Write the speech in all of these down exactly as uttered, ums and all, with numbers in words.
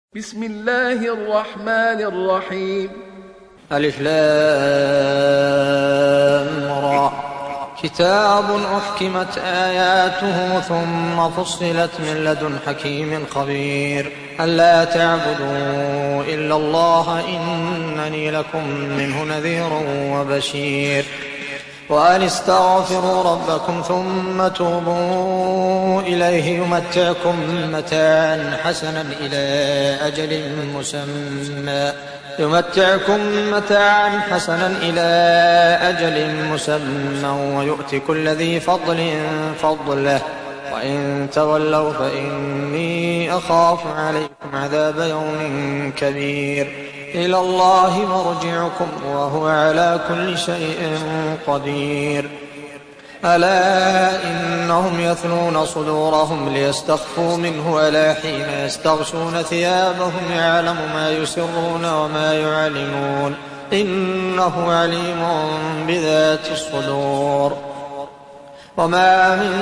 بسم الله الرحمن الرحيم. ألف لام را. كتاب أحكمت آياته ثم فصلت من لدن حكيم خبير ألا تعبدوا إلا الله إنني لكم منه نذير وبشير وأن استغفروا ربكم ثم توبوا إليه يمتعكم متاعا حسنا إلى أجل مسمى يمتعكم متاعا حسنا إلى أجل مسمى ويؤتي كل ذي فضل فضله وإن تولوا فإني أخاف عليكم عذاب يوم كبير إلى الله مرجعكم وهو على كل شيء قدير ألا إنهم يثنون صدورهم ليستخفوا منه ألا حين يستغشون ثيابهم يعلم ما يسرون وما يعلنون إنه عليم بذات الصدور وما من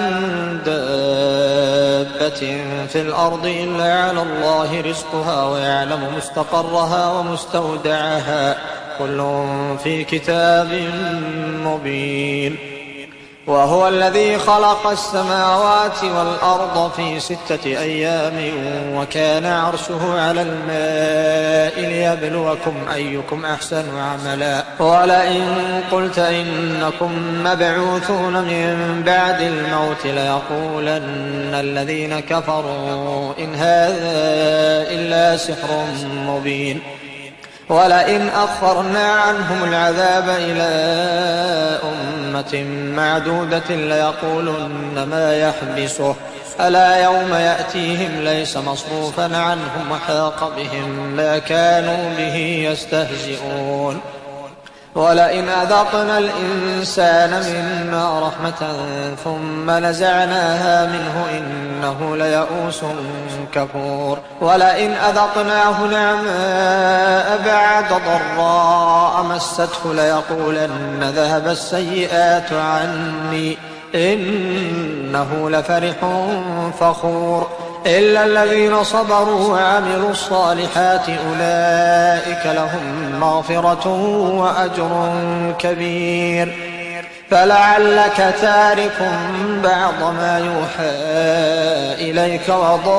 دابة في الأرض إلا على الله رزقها ويعلم مستقرها ومستودعها كل في كتاب مبين وهو الذي خلق السماوات والأرض في ستة أيام وكان عرشه على الماء ليبلوكم أيكم أحسن عملا ولئن قلت إنكم مبعوثون من بعد الموت ليقولن الذين كفروا إن هذا إلا سحر مبين ولئن أخرنا عنهم العذاب إلى أمة معدودة ليقولن ما يحبسه ألا يوم يأتيهم ليس مصروفا عنهم وحاق بهم ما كانوا به يستهزئون ولئن أذقنا الإنسان منا رحمة ثم نزعناها منه إنه ليئوس كفور ولئن أذقناه نعماء بعد ضراء مسته ليقولن ذهب السيئات عني إنه لفرح فخور إلا الذين صبروا وعملوا الصالحات أولئك لهم مغفرة وأجر كبير فلعلك تارك بعض ما يوحى إليك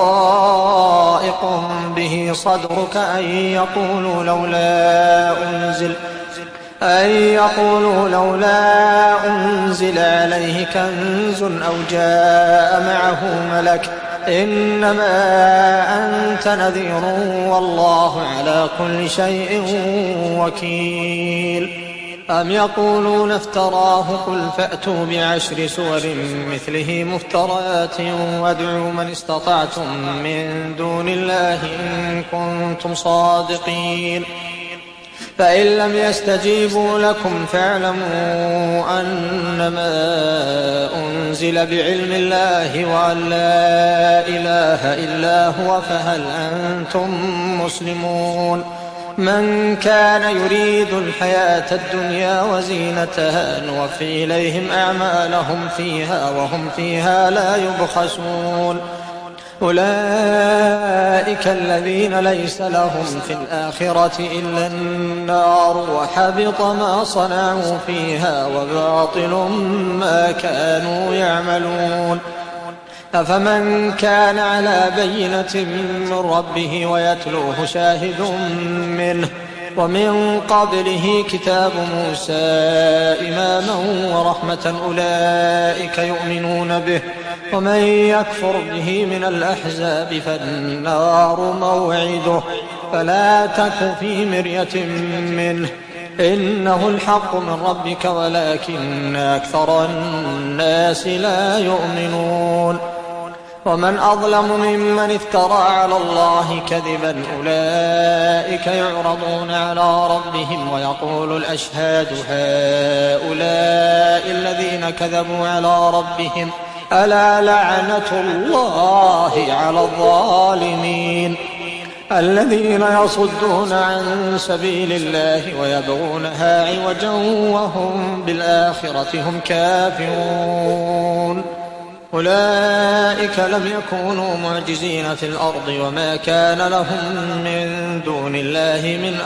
وضائق به صدرك أن يقولوا لولا أنزل أن يقولوا لولا أنزل عليه كنز أو جاء معه ملك إنما أنت نذير والله على كل شيء وكيل أم يقولون افتراه قل فأتوا بعشر سور مثله مفترات وادعوا من استطعتم من دون الله إن كنتم صادقين فإن لم يستجيبوا لكم فاعلموا أنما أنزل بعلم الله وأن لا إله إلا هو فهل أنتم مسلمون من كان يريد الحياة الدنيا وزينتها نوفي إليهم أعمالهم فيها وهم فيها لا يبخسون أولئك الذين ليس لهم في الآخرة إلا النار وحبط ما صنعوا فيها وباطل ما كانوا يعملون أفمن كان على بينة من ربه ويتلوه شاهد منه ومن قبله كتاب موسى إماما ورحمة أولئك يؤمنون به ومن يكفر به من الأحزاب فالنار موعده فلا تك في مرية منه إنه الحق من ربك ولكن أكثر الناس لا يؤمنون ومن أظلم ممن افترى على الله كذبا أولئك يعرضون على ربهم ويقول الأشهاد هؤلاء الذين كذبوا على ربهم ألا لعنة الله على الظالمين الذين يصدون عن سبيل الله ويبغونها عوجا وهم بالآخرة هم كافرون أولئك لم يكونوا معجزين في الأرض وما كان لهم من دون الله من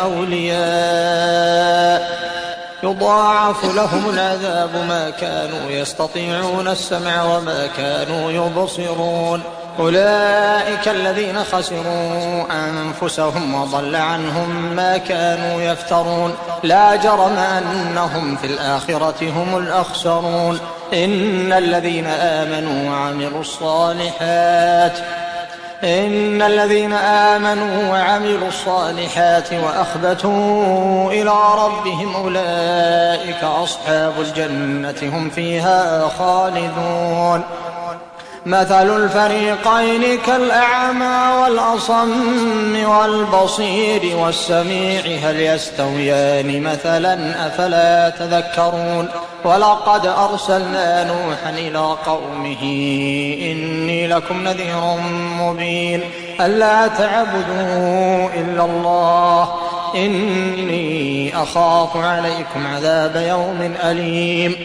أولياء يضاعف لهم العذاب ما كانوا يستطيعون السمع وما كانوا يبصرون أولئك الذين خسروا أنفسهم وضل عنهم ما كانوا يفترون لا جرم أنهم في الآخرة هم الأخسرون إن الذين آمنوا وعملوا الصالحات إن الذين آمنوا وعملوا الصالحات وأخبتوا إلى ربهم أولئك أصحاب الجنة هم فيها خالدون مثل الفريقين كالأعمى والأصم والبصير والسميع هل يستويان مثلا أفلا تذكرون ولقد أرسلنا نوحا إلى قومه إني لكم نذير مبين ألا تعبدوا إلا الله إني أخاف عليكم عذاب يوم أليم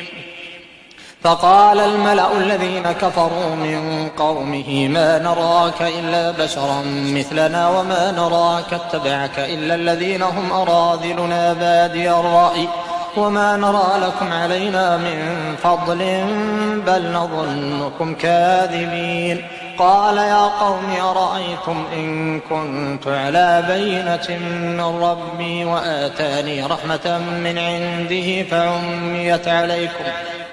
فقال الملأ الذين كفروا من قومه ما نراك إلا بشرا مثلنا وما نراك اتبعك إلا الذين هم أراذلنا بادي الرأي وما نرى لكم علينا من فضل بل نظنكم كاذبين قال يا قوم أرأيتم إن كنت على بينة من ربي وآتاني رحمة من عنده فعميت عليكم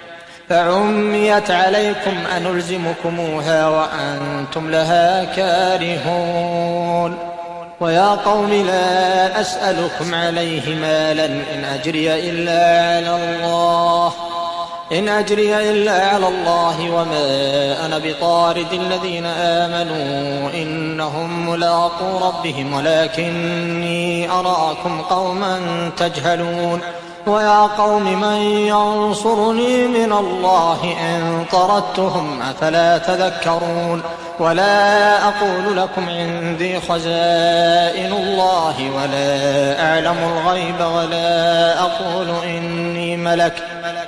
فعميت عليكم أنلزمكموها وأنتم لها كارهون ويا قوم لا أسألكم عليه مالا إن أجري إلا على الله إن أجري إلا على الله وما أنا بطارد الذين آمنوا إنهم ملاقو ربهم ولكني أراكم قوما تجهلون ويا قوم من ينصرني من الله إن طردتهم أفلا تذكرون ولا أقول لكم عندي خزائن الله ولا أعلم الغيب ولا أقول إني ملك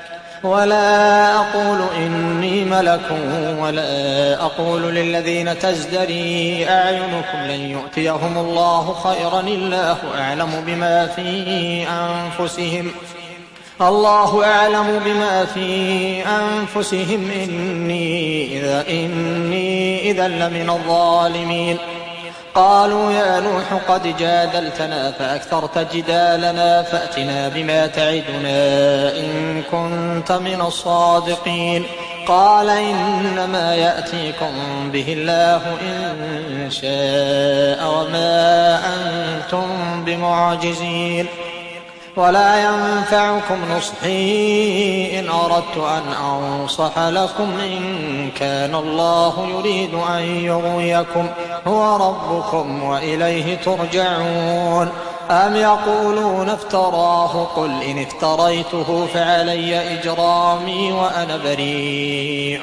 ولا أقول إني ملك ولا أقول للذين تزدري أعينكم لن يؤتيهم الله خيرا الله أعلم بما في أنفسهم الله أعلم بما في أنفسهم إني إذا, إني إذا لمن الظالمين قالوا يا نوح قد جادلتنا فأكثرت جدالنا فأتنا بما تعدنا إن كنت من الصادقين قال إنما يأتيكم به الله إن شاء وما أنتم بمعجزين ولا ينفعكم نصحي إن أردت أن أنصح لكم إن كان الله يريد أن يغويكم هو ربكم وإليه ترجعون أم يقولون افتراه قل إن افتريته فعلي إجرامي وأنا بريء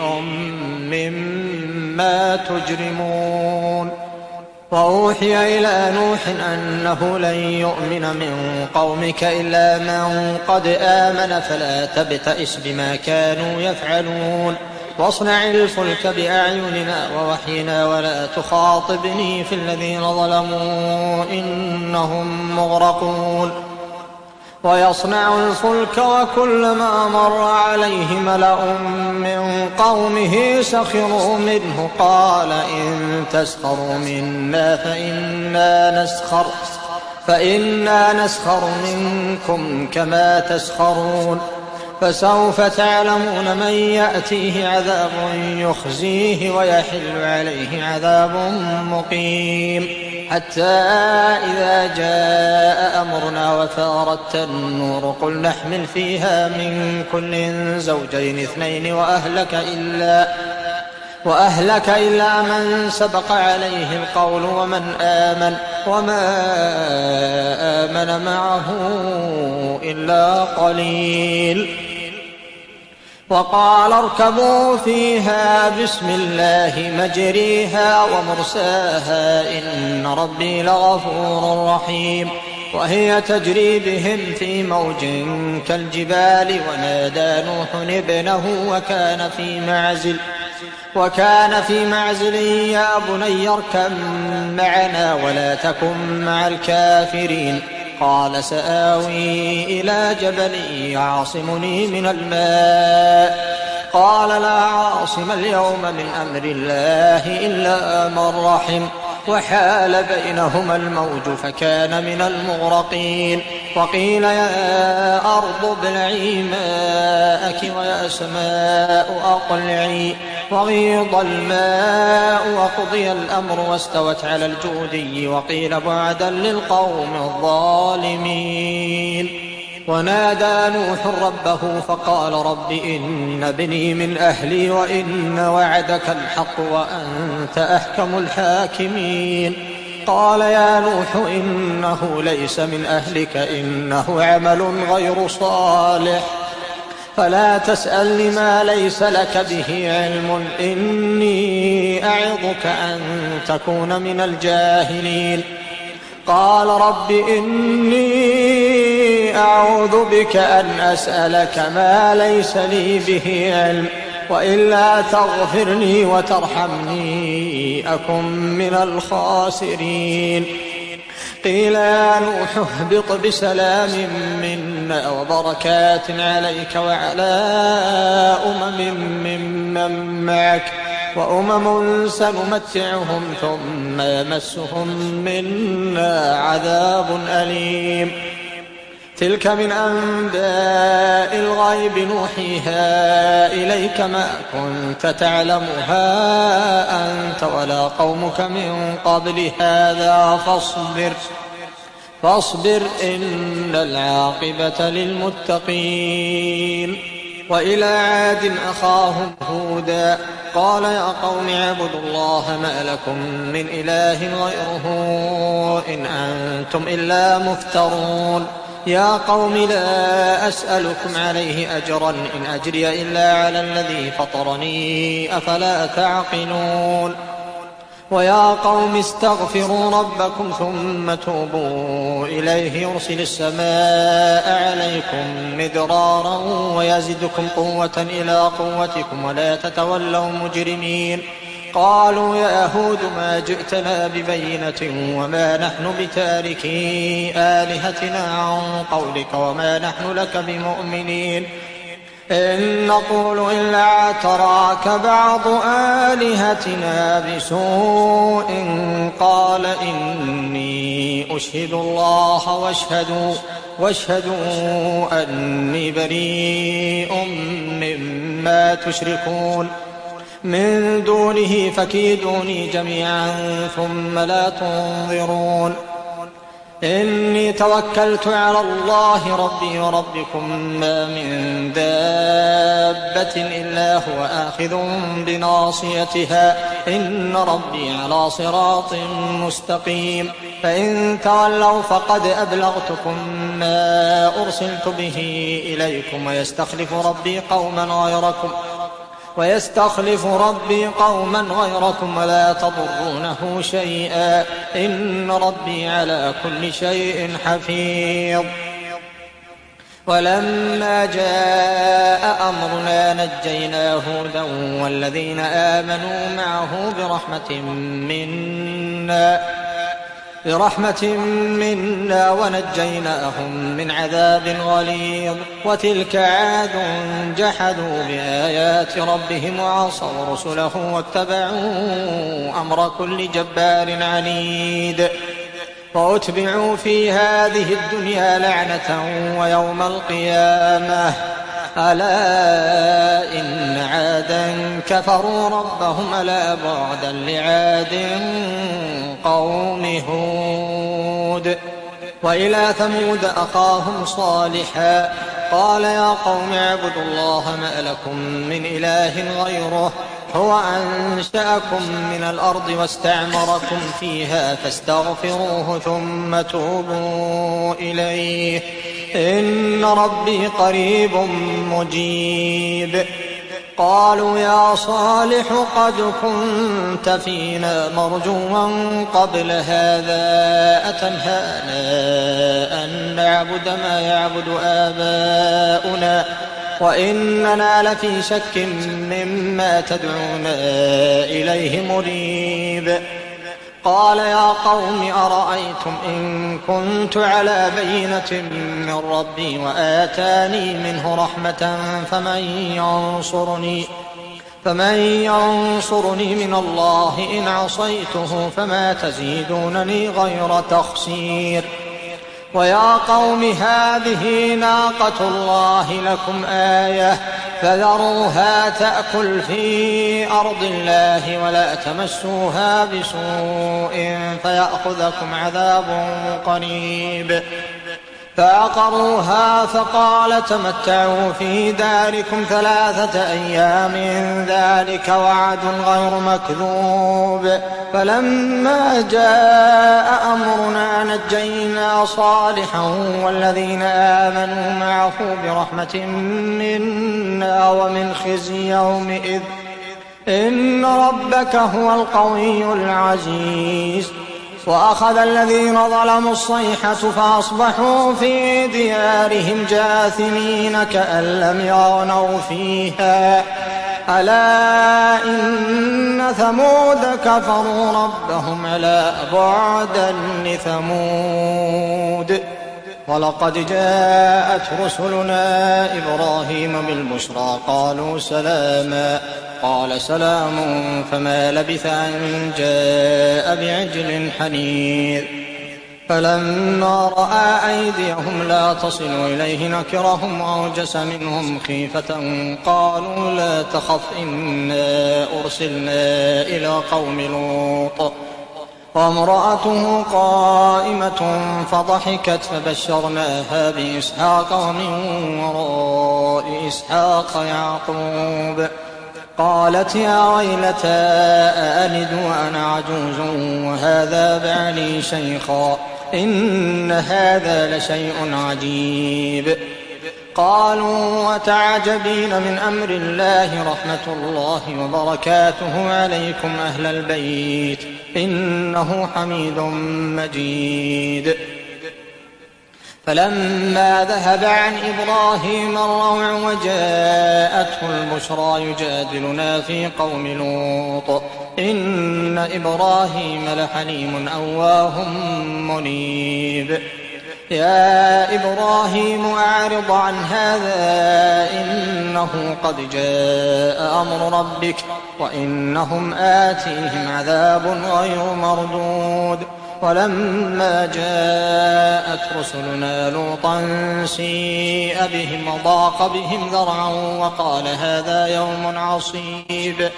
مما تجرمون وأوحي إلى نوح أنه لن يؤمن من قومك إلا من قد آمن فلا تبتئس بما كانوا يفعلون واصنع الفلك بأعيننا ووحينا ولا تخاطبني في الذين ظلموا إنهم مغرقون ويصنع الفلك وكلما مر عليه ملأ من قومه سخروا منه قال إن تسخروا منا فإنا نسخر فإنا نسخر منكم كما تسخرون فسوف تعلمون من يأتيه عذاب يخزيه ويحل عليه عذاب مقيم حتى إذا جاء أمرنا وفارت النور قل نحمل فيها من كل زوجين اثنين وأهلك إلا وأهلك إلا من سبق عليه القول ومن آمن وما آمن معه إلا قليل وقال اركبوا فيها بسم الله مجريها ومرساها إن ربي لغفور رحيم وهي تجري بهم في موج كالجبال ونادى نوح ابنه وكان في معزل وكان في معزل يا بني اركب معنا ولا تكن مع الكافرين قال سآوي إلى جبل يعصمني من الماء قال لا عاصم اليوم من أمر الله إلا من رحم وحال بينهما الموج فكان من المغرقين وقيل يا أرض ابلعي ماءك ويا سماء أقلعي وغيض الماء وقضي الأمر واستوت على الجودي وقيل بعدا للقوم الظالمين ونادى نوح ربه فقال رب إن ابني من أهلي وإن وعدك الحق وأنت أحكم الحاكمين قال يا نوح إنه ليس من أهلك إنه عمل غير صالح فلا تسألني ما ليس لك به علم إني أعظك أن تكون من الجاهلين قال رب إني أعوذ بك أن أسألك ما ليس لي به علم وإلا تغفرني وترحمني أكن من الخاسرين قيل يا نوح اهبط بسلام منا وبركات عليك وعلى أمم ممن معك وأمم سنمتعهم ثم يمسهم منا عذاب أليم تلك من أنباء الغيب نوحيها إليك ما كنت تعلمها أنت ولا قومك من قبل هذا فاصبر فاصبر إن العاقبة للمتقين وإلى عاد أخاهم هودا قال يا قوم اعبدوا الله ما لكم من إله غيره إن أنتم إلا مفترون يا قوم لا أسألكم عليه أجرا إن أجري إلا على الذي فطرني أفلا تعقلون ويا قوم استغفروا ربكم ثم توبوا إليه يرسل السماء عليكم مدرارا ويزدكم قوة إلى قوتكم ولا تتولوا مجرمين قالوا يا هود ما جئتنا ببينة وما نحن بتاركي آلهتنا عن قولك وما نحن لك بمؤمنين إن نقول إلا اعتراك بعض آلهتنا بسوء قال إني أشهد الله واشهدوا, واشهدوا أني بريء مما تشركون من دونه فكيدوني جميعا ثم لا تنظرون إني توكلت على الله ربي وربكم ما من دابة إلا هو آخذ بناصيتها إن ربي على صراط مستقيم فإن تولوا فقد أبلغتكم ما أرسلت به إليكم ويستخلف ربي قوما غيركم ويستخلف ربي قوما غيركم ولا تضرونه شيئا إن ربي على كل شيء حفيظ ولما جاء أمرنا نجينا هودا والذين آمنوا معه برحمة منا برحمة منا ونجيناهم من عذاب غليظ وتلك عاد جحدوا بآيات ربهم وعصوا رسله واتبعوا أمر كل جبار عنيد وأتبعوا في هذه الدنيا لعنة ويوم القيامة ألا إن عادا كفروا ربهم ألا بعدا لعاد قوم هود وإلى ثمود أخاهم صالحا قال يا قوم اعبدوا الله ما لكم من إله غيره هو أنشأكم من الأرض واستعمركم فيها فاستغفروه ثم توبوا إليه إن ربي قريب مجيب قالوا يا صالح قد كنت فينا مرجوا قبل هذا أتنهانا أن نعبد ما يعبد آباؤنا وإننا لفي شك مما تدعونا إليه مريب. قال يا قوم أرأيتم إن كنت على بينة من ربي وآتاني منه رحمة فمن ينصرني فمن ينصرني من الله إن عصيته فما تزيدونني غير تخسير. ويا قوم هذه ناقة الله لكم آية فذروها تأكل في أرض الله ولا تمسوها بسوء فيأخذكم عذاب قريب. فعقروها فقال تمتعوا في داركم ثلاثة أيام ذلك وعد غير مكذوب. فلما جاء أمرنا نجينا صالحا والذين آمنوا معه برحمة منا ومن خزي يومئذ إن ربك هو القوي العزيز. وأخذ الذين ظلموا الصيحة فأصبحوا في ديارهم جاثمين كأن لم يغنوا فيها ألا إن ثمود كفروا ربهم ألا بعدا لثمود. ولقد جاءت رسلنا إبراهيم بالبشرى قالوا سلاما قال سلام فما لبث أن جاء بعجل حنيذ. فلما رأى أيديهم لا تصل إليه نكرهم وأوجس منهم خيفة قالوا لا تخف إنا أرسلنا إلى قوم لوط. وامرأته قائمة فضحكت فبشرناها بإسحاق ومن وراء إسحاق يعقوب. قالت يا ويلتى أألد وأنا عجوز وهذا بعلي شيخا إن هذا لشيء عجيب. قالوا وتعجبين من أمر الله رحمة الله وبركاته عليكم أهل البيت إنه حميد مجيد. فلما ذهب عن إبراهيم الروع وجاءته البشرى يجادلنا في قوم لوط إن إبراهيم لحليم أواه منيب. يا إبراهيم أعرض عن هذا إنه قد جاء أمر ربك وإنهم آتيهم عذاب غير مردود. ولما جاءت رسلنا لوطا سيء بهم وضاق بهم ذرعا وقال هذا يوم عصيب.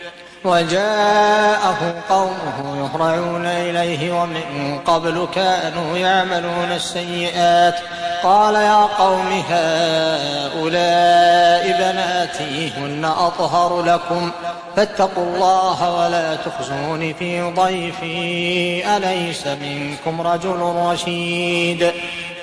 وجاءه قومه يهرعون إليه ومن قبل كانوا يعملون السيئات. قال يا قوم هؤلاء بناتي هن أطهر لكم فاتقوا الله ولا تخزوني في ضيفي أليس منكم رجل رشيد.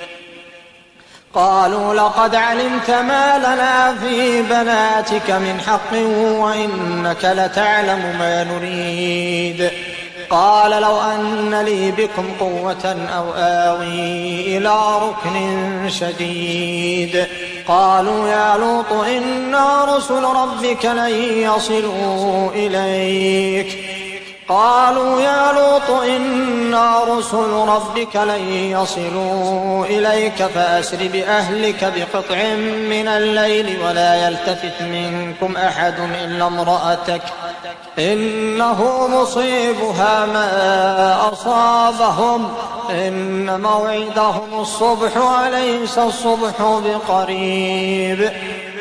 قالوا لقد علمت ما لنا في بناتك من حق وإنك لتعلم ما نريد. قال لو أن لي بكم قوة أو آوي إلى ركن شديد. قالوا يا لوط إنا رسل ربك لن يصلوا إليك قالوا يا لوط إنا رسل ربك لن يصلوا إليك فأسر بأهلك بقطع من الليل ولا يلتفت منكم أحد إلا امرأتك إنه مصيبها ما أصابهم إن موعدهم الصبح أليس الصبح بقريب.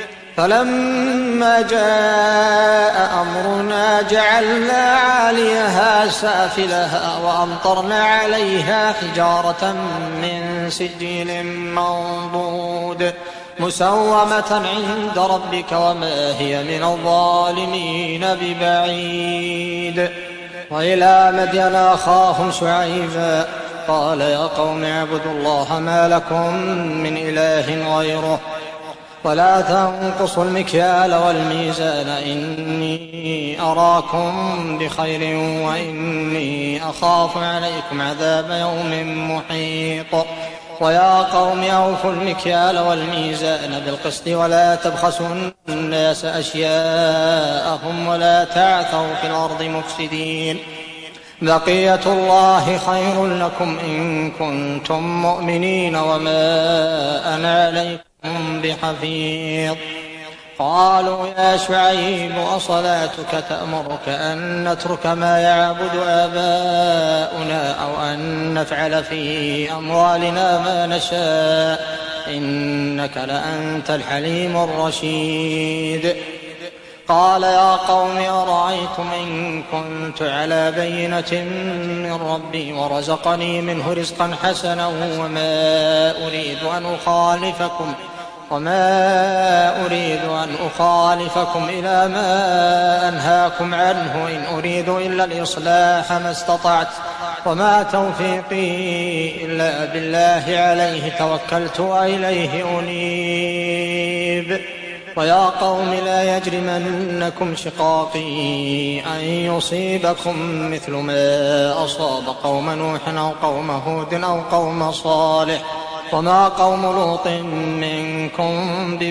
فلما جاء أمرنا جعلنا عاليها سافلها وأمطرنا عليها حجارة من سجيل منضود مسومة عند ربك وما هي من الظالمين ببعيد. وإلى مدين أخاهم شعيبا قال يا قوم اعبدوا الله ما لكم من إله غيره ولا تنقصوا المكيال والميزان إني أراكم بخير وإني أخاف عليكم عذاب يوم محيط. ويا قوم أوفوا المكيال والميزان بالقسط ولا تبخسوا الناس أشياءهم ولا تعثوا في الأرض مفسدين. بقية الله خير لكم إن كنتم مؤمنين وما أنا عليكم بحفيظ. قالوا يا شعيب أصلاتك تأمرك أن نترك ما يعبد آباؤنا أو أن نفعل في أموالنا ما نشاء إنك لأنت الحليم الرشيد. قال يا قوم أرأيتم إن كنت على بينة من ربي ورزقني منه رزقا حسنا وما أريد أن أخالفكم وما أريد أن أخالفكم إلى ما أنهاكم عنه إن أريد إلا الإصلاح ما استطعت وما توفيقي إلا بالله عليه توكلت وإليه أنيب. ويا قوم لا يجرمنكم شقاقي أن يصيبكم مثل ما أصاب قوم نوح أو قوم هود أو قوم صالح وما قوم لوط منكم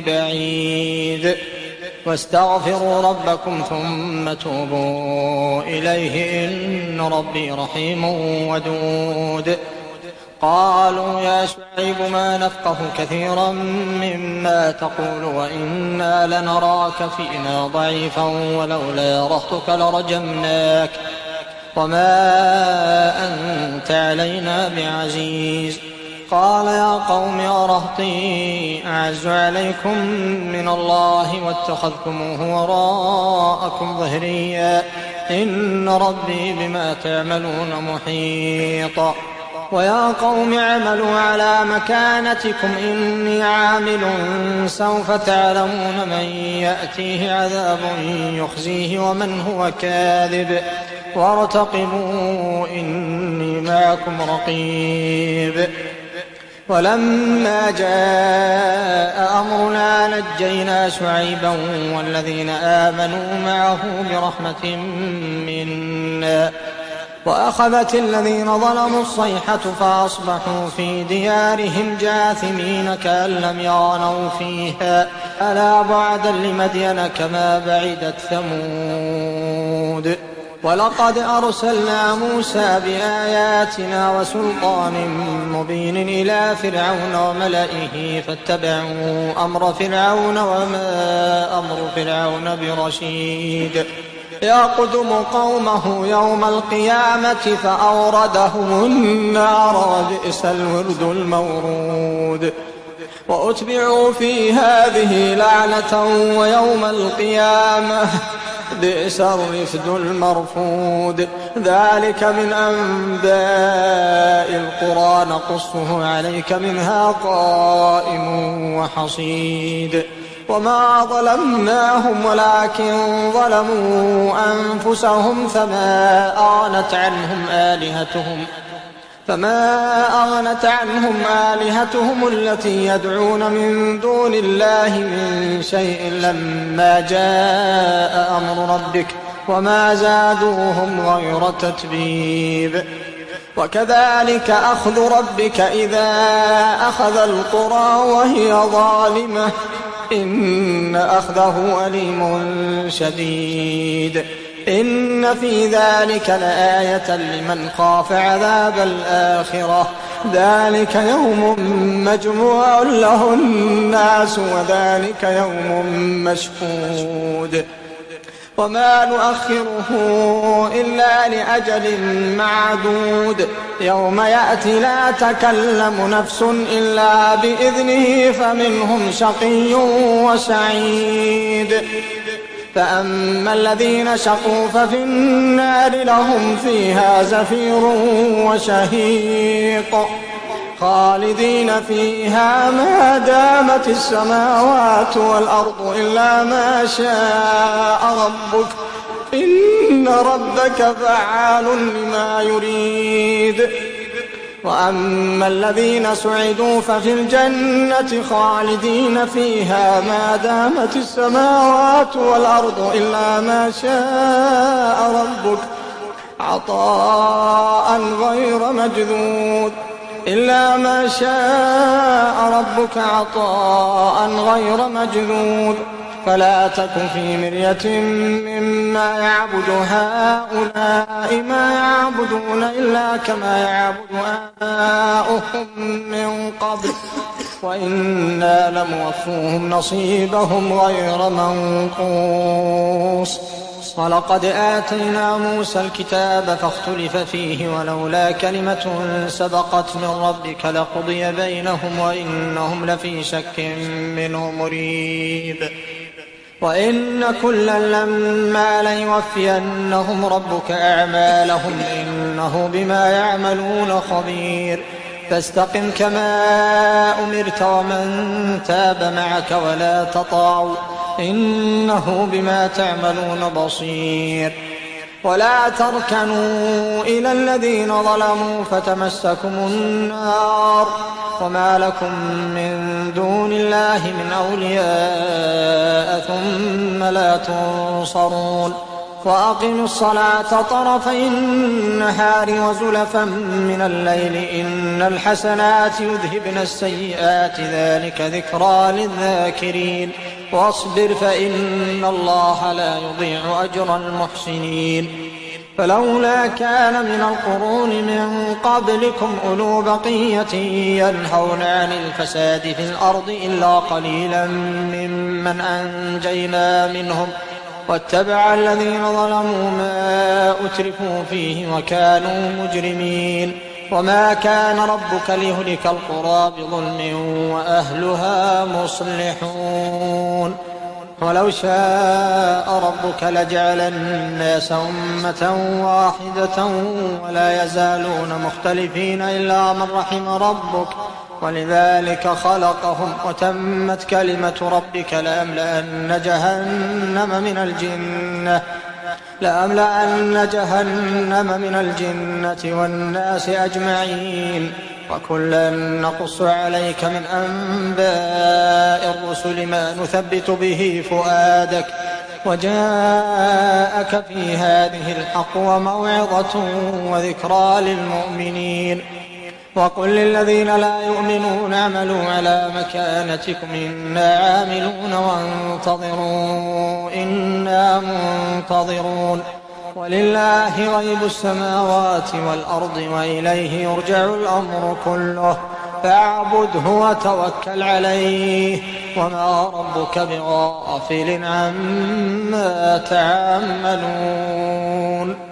ببعيد. واستغفروا ربكم ثم توبوا إليه إن ربي رحيم ودود. قالوا يا شعيب ما نفقه كثيرا مما تقول وإنا لنراك فينا ضعيفا ولولا رهطك لرجمناك وما أنت علينا بعزيز. قال يا قوم أرهطي أعز عليكم من الله واتخذتموه وراءكم ظهريا إن ربي بما تعملون محيط. ويا قوم اعملوا على مكانتكم إني عامل سوف تعلمون من يأتيه عذاب يخزيه ومن هو كاذب وارتقبوا إني معكم رقيب. ولما جاء أمرنا نجينا شعيبا والذين آمنوا معه برحمة منا وأخذت الذين ظلموا الصيحة فأصبحوا في ديارهم جاثمين كأن لم يغنوا فيها ألا بعدا لمدين كما بعدت ثمود. ولقد أرسلنا موسى بآياتنا وسلطان مبين إلى فرعون وملئه فاتبعوا أمر فرعون وما أمر فرعون برشيد. يقدم قومه يوم القيامة فأوردهم النار وبئس الورد المورود. وأتبعوا في هذه لعنة ويوم القيامة بئس الرفد المرفود. ذلك من أنباء القرى نقصه عليك منها قائم وحصيد. وما ظلمناهم ولكن ظلموا أنفسهم فما أغنت عنهم آلهتهم فما أغنت عنهم آلهتهم التي يدعون من دون الله من شيء لما جاء أمر ربك وما زادوهم غير تتبيب. وكذلك أخذ ربك إذا أخذ القرى وهي ظالمة إن أخذه أليم شديد. إن في ذلك لآية لمن خاف عذاب الآخرة ذلك يوم مجموع له الناس وذلك يوم مشهود. وما نؤخره إلا لأجل معدود يوم يأتي لا تكلم نفس إلا بإذنه فمنهم شقي وسعيد. فأما الذين شقوا ففي النار لهم فيها زفير وشهيق خالدين فيها ما دامت السماوات والأرض إلا ما شاء ربك إن ربك فعال لما يريد. وأما الذين سعدوا ففي الجنة خالدين فيها ما دامت السماوات والأرض إلا ما شاء ربك عطاء غير مجذوذ إلا ما شاء ربك عطاء غير مجذوذ فلا تك في مرية مما يعبد هؤلاء ما يعبدون إلا كما يعبد آباؤهم من قبل وإنا لموفوهم نصيبهم غير منقوص ولقد آتينا موسى الكتاب فاختلف فيه ولولا كلمة سبقت من ربك لقضي بينهم وإنهم لفي شك منه مريب وإن كلا لما ليوفينهم ربك أعمالهم إنه بما يعملون خبير فاستقم كما أمرت ومن تاب معك ولا تطغوا إنه بما تعملون بصير ولا تركنوا إلى الذين ظلموا فتمسكم النار وما لكم من دون الله من أولياء ثم لا تنصرون وأقموا الصلاة طرفي النهار وزلفا من الليل إن الحسنات يذهبن السيئات ذلك ذكرى للذاكرين واصبر فإن الله لا يضيع أجر المحسنين فلولا كان من القرون من قبلكم أولو بقية ينهون عن الفساد في الأرض إلا قليلا ممن أنجينا منهم واتبع الذين ظلموا ما أترفوا فيه وكانوا مجرمين وما كان ربك ليهلك القرى بظلم وأهلها مصلحون ولو شاء ربك لجعل الناس أمة واحدة ولا يزالون مختلفين إلا من رحم ربك ولذلك خلقهم وتمت كلمة ربك لأملأن جهنم من الجنة لأملأن جهنم من الجنة والناس أجمعين وكلا نقص عليك من أنباء الرسل ما نثبت به فؤادك وجاءك في هذه الحق وموعظة وذكرى للمؤمنين وقل للذين لا يؤمنون اعملوا على مكانتكم إنا عاملون وانتظروا إنا منتظرون ولله غيب السماوات والأرض وإليه يرجع الأمر كله فاعبده وتوكل عليه وما ربك بغافل عما تعملون